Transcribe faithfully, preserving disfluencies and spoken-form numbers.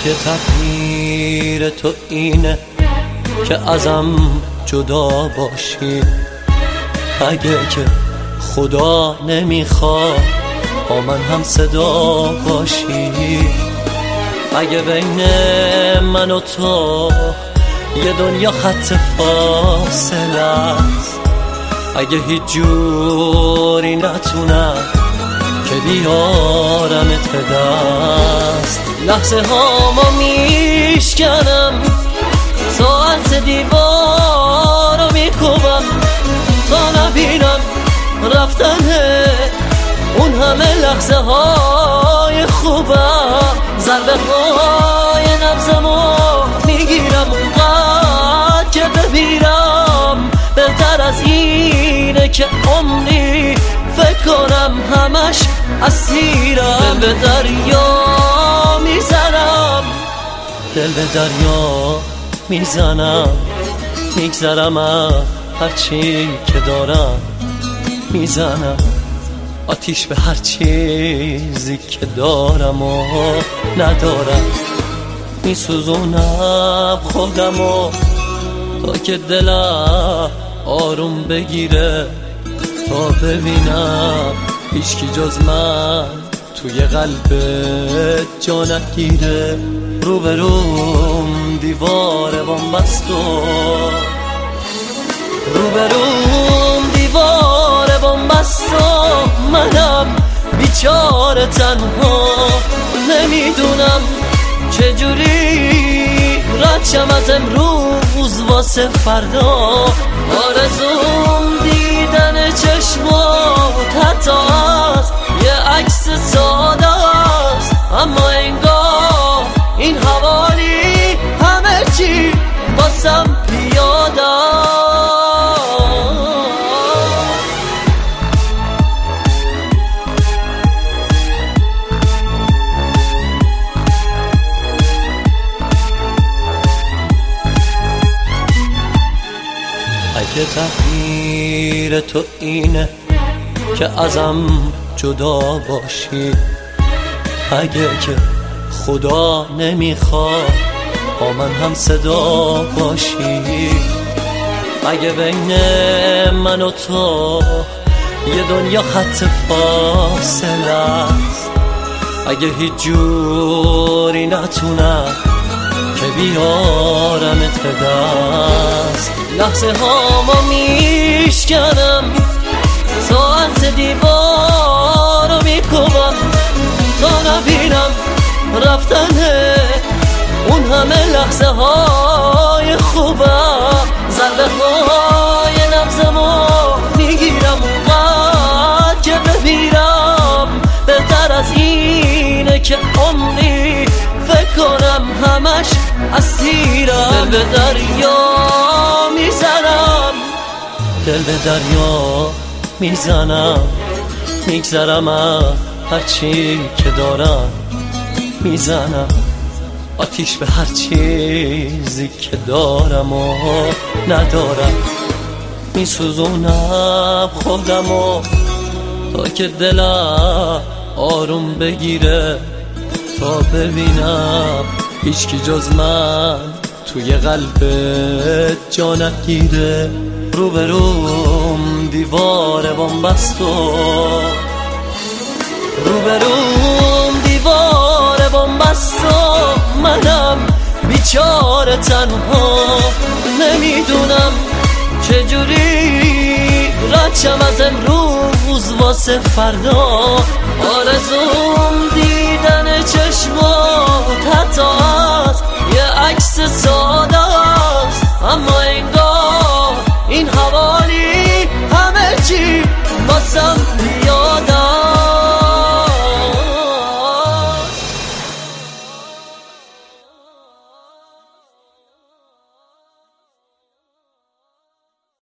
اگه تقدیر تو اینه که ازم جدا باشی، اگه که خدا نمیخواد با من هم صدا باشی، اگه بین من و تو یه دنیا خط فاصله است، اگه هیچ جوری نتونم که بیارمت دست، لحظه ها ما میشکنم، ساعت دیوار رو میکوبم تا نبینم رفتن اون همه لحظه های خوبم، ضربه های نبضمو میگیرم اونقدر که بمیرم، بهتر از اینه که عمری فکر کنم همش اسیرم، دل به دریا میزنم، دل به دریا میزنم، میگذرم از هرچی که دارم، میزنم آتیش به هر چیزی که دارم و ندارم، میسوزونم خودمو تا که دلم آروم بگیره، تا ببینم هیچکی جز من توی قلبت جا نگیره، روبروم دیوار بنبست و روبروم دیوار بنبست و منم بیچاره تنها، نمیدونم چجوری رد از امروز واسه فردا، آرزوم دیدن چشمات حتی از یه عکس ساده است، اما انگار این حوالی همه چی باسم پیاده است. اگه تقدیر تو اینه که ازم جدا باشی، اگه که خدا نمیخواد با من هم صدا باشی، اگه بین من و تو یه دنیا خط فاصله است، اگه هیچ جوری نتونم که بیارمت دست، لحظه ها ما میشکنم، ساعت دیوار رو میکوبم تا نبینم رفتن اون همه لحظه های خوبم، ضربه های نبضمو میگیرم اونقدر که بمیرم، بهتر از اینه که عمری فکر کنم همش اسیرم، دل به دریا میزنم، دل به دریا میزنم، میگذرم از هرچی که دارم، میزنم آتیش به هر چیزی که دارم و ندارم، میسوزونم خودمو تا که دلم آروم بگیره، تا ببینم هیچکی جز من توی قلبت جا نگیره، روبروم دیوار بنبست و روبروم دیوار بنبست و منم بیچاره تنها، نمیدونم چجوری رد از امروز واسه فردا، آرزوم دیدن چشمات حتی از یه عکس ساده است، اما انگار این حوالی همه چی باسم